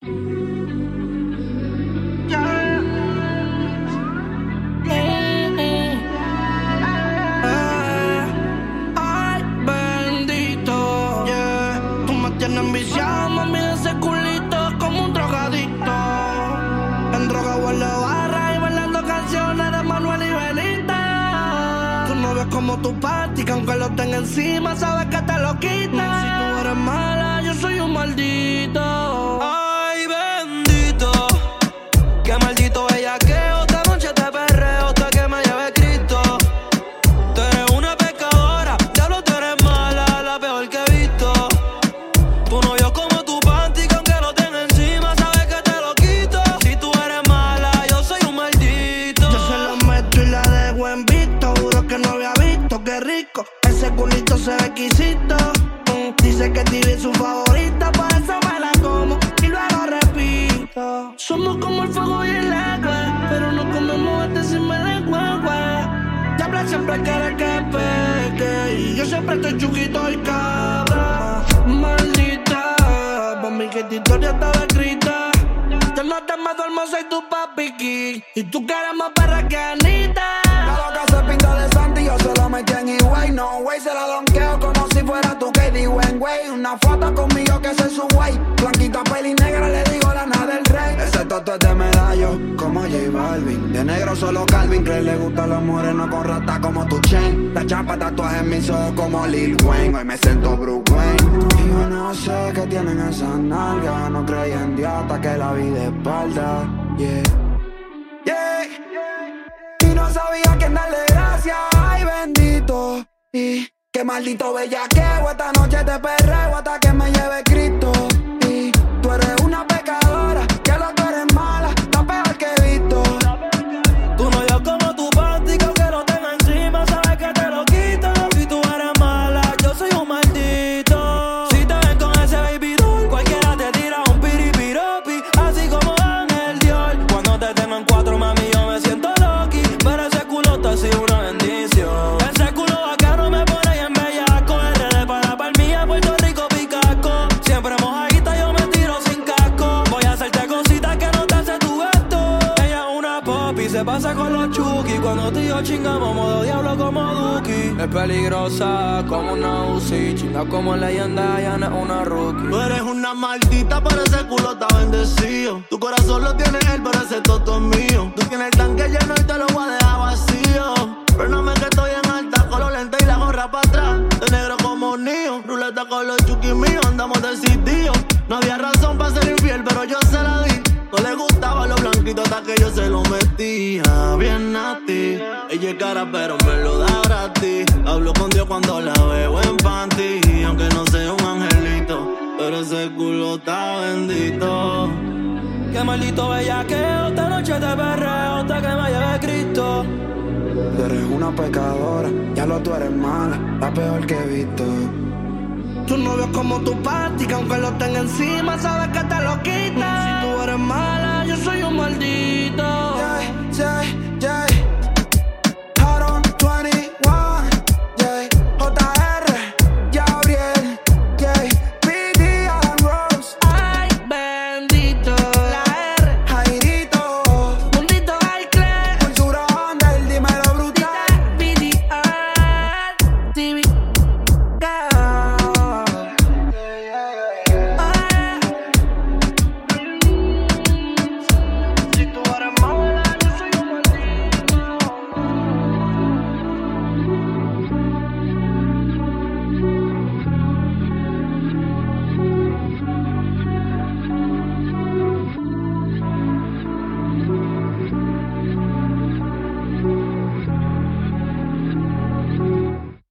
Ay, bendito, yeah. Tú me tienes enviciado, mami, de ese culito como un drogadicto. En droga huele barra y bailando canciones de Manuel y Benita. Tu novio es como tu panty, que aunque lo tenga encima, sabes que te lo quita. Si tú eres mala, yo soy un maldito. Ay, bendito, qué maldito bellaqueo. Esta noche te perreo hasta que me lleve Cristo. Tú eres una pecadora, diablo, tú eres mala, la peor que he visto. Tu novio como tu panty, que aunque lo tenga encima, sabes que te lo quito. Si tú eres mala, yo soy un maldito. Yo se lo meto y la dejo en visto. Juro que no había visto, qué rico. Ese culito se ve exquisito. Dice que TV es su favorita, por eso me la como y luego repito. Somos como el fuego y el agua, pero no comemos este sin me de guagua. Diabla siempre quiere que peque y yo siempre estoy chuquito y cabra. Maldita, por mí que tu historia estaba escrita. Yo no te me duermo, soy tu papi King, y tú que eres más perra que Anita. La loca se pinta de Santi, yo se lo metí en E-Way. No way, se la donqueo como si fuera tu Katie Wenway. Una foto conmigo que soy su güey. Blanquita, peli negra, le digo la nada del rey. Ese toto es de medallo, como J Balvin. De negro solo Calvin, que le gustan los morenos con rata como tu chain. La chapa tatuaje en mis ojos como Lil Wayne. Hoy me siento Bruce Wayne. Y yo no sé qué tienen esas nalgas. No creía en Dios hasta que la vi de espalda. Yeah, yeah. Y no sabía quién darle gracias. Ay, bendito. Y qué maldito bellaqueo. Esta noche te perreo hasta que me lleve Cristo. Y tú eres una pecadora, que lo tú eres mala, la peor que he visto. Tu novio como tu panty, que aunque lo tenga encima, sabes que te lo quito. Si tú eres mala, yo soy un maldito. Si te ven con ese baby doll, cualquiera te tira un piripiropi, así como Ángel Dior. Cuando te tengo en cuatro, mami, yo me siento loqui, pero ese culo ha sido una bendición. Ese culo bacano me pone bien bellaco. RD para Palmilla, Puerto Rico, Picaco. Siempre mojadita, yo me tiro sin casco. Voy a hacerte cositas que no te hace tu gato. Ella es una popi, se pasa con los chuki. Cuando tú y yo chingamos, modo diablo como Duki. Es peligrosa como una Uzi, chinga como leyenda, ya no es una rookie. Tú eres una maldita, pero ese culo está bendecido. Tu corazón lo tiene él, pero ese toto es mío. Tú tienes el tanque lleno y te lo voy a dejar vacío. Perdóname que estoy en alta, con los lentes y la gorra para atrás. De negro como Neo, ruleta con los chuquis míos. Andamos decididos, no había razón para ser infiel, pero yo se la di. No le gustaba lo blanquito hasta que yo se lo metía bien a ti. Ella es cara pero me lo da gratis. Hablo con Dios cuando la veo en panty, aunque no sea un angelito, pero ese culo está bendito. Qué maldito bellaqueo, esta noche te perreo hasta que me lleve Cristo. Tú eres una pecadora, ya lo tú eres mala, la peor que he visto. Tu novio es como tu panty, que aunque lo tenga encima, sabes que te lo quita.